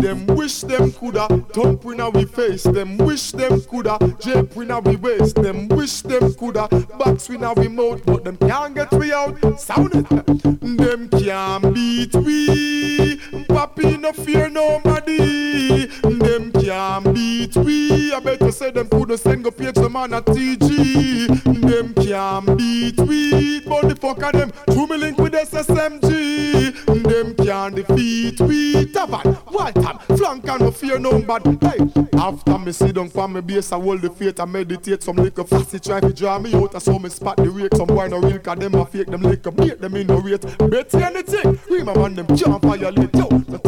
Them wish them coulda thump in our face. Them wish them coulda jape in our waist. Them wish them coulda box in our mouth, but them can't get we out. Sound it. Them can't beat we. Papi no fear nobody. Them can't beat we. I better say them coulda send go page the man at TG. Them can't beat we. But the fuck of them 2 million with SSMG. Them can't defeat we. Tavan, wild time, flank and no fear nobody. Hey, after me sit down for me base, I hold the faith and meditate. Some liquor fussy try to draw me out. I saw me spot the rake. Some boy no real, cause them a fake. Them liquor make them in no rate. Bet anything, remember man them can't violate. Yo,